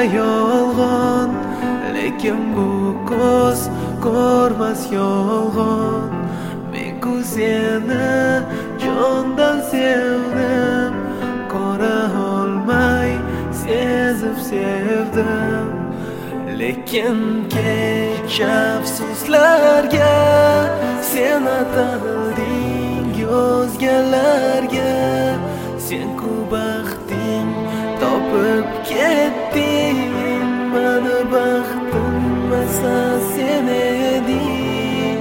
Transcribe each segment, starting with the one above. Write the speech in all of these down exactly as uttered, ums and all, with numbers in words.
yolg'on, lekin bu ko'z ko'rmas yolg'on. Men-ku seni jondan sevdim, ko'ra olmay sezib sevdim. Lekin kech afsuslarga sen atalding o'zgalarga. Sen-ku baxting topib ketding, mani baxtim esa sen eding.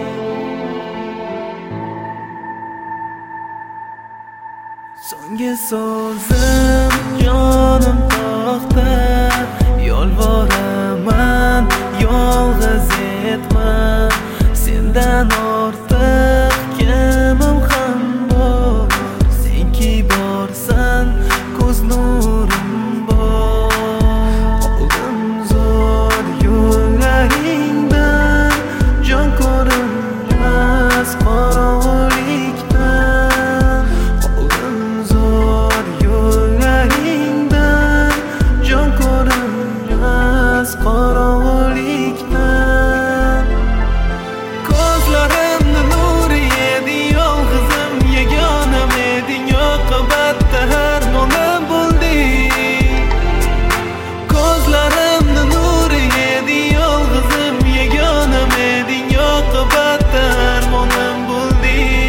So'nggi so'zim jonim to'xtat, yolvoraman yolg'iz etma. Sendan ortiq kimim ham bor, senki borsan ko'z nurim bor. Oldim zo'r yo'llaringdan, jon ko'rinmas qorong'ulikdan. Oldim zo'r yo'llaringdan, jon ko'rinmas qorong'ulikdan. Ko'zlarimni nuri eding, yolg'izim yagonam eding, oqibatda harmonim bo'lding. Ko'zlarimni nuri eding, yolg'izim yagonam eding, oqibatda harmonim bo'lding.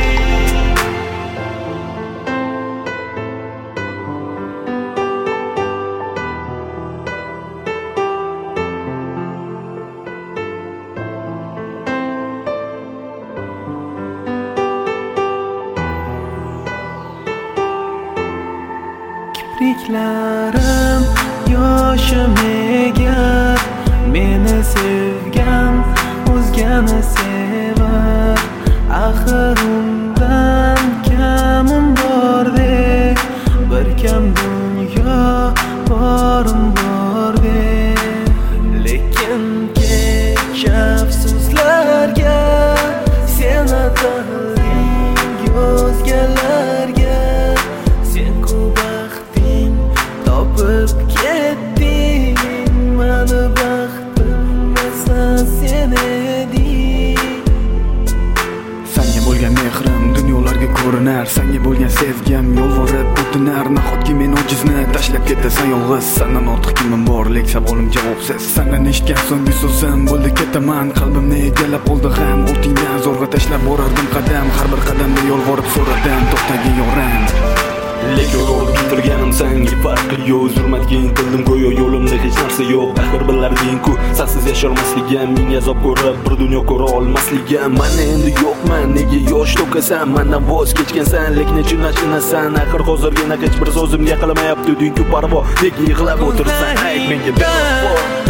Kipriklarim yoshim egar, meni sevgan o'zgani sevar. Axir undan kamim bordek, bir kam dunyo borim bordek. Lekin kech afsuslarga sen atalding o'zgalarga. Sen-ku baxting topib ketding, mani baxtim esa sen eding. Senga bo'lgan mehrim dunyolarga ko'rinar, senga bo'lgan sevgim yolvorib o'tinar. Nahotki men ojizni tashlab ketasan yolg'iz, sandan ortiq kimim bor, lek savolim javobsiz. Sendan eshitgan so'nggi so'zim bo'ldi ketaman, qalbimni egallab oldi g'am. O'tingdan zo'rg'a tashlab borardim qadam, har bir qadamda yolvorib so'radim, to'xtagin yoram. Lekin yo'l keltirganim senga farqi yo'q. Zulmatga intildim, go'yo yo'limda hech narsa yo'q. Axir bilarding-ku sensiz yasholmasligim, ming azob ko'rib bir dunyo ko'ra olmasligim. Mana endi yo'qman, nega yosh to'kasan, mendan voz kechgansan, lekin nechun achinasan. Axir hozirgina hech bir so'zimga qilmayapti ding-ku parvo, nega yig'lab o'tirsan, ayt menga bevafo.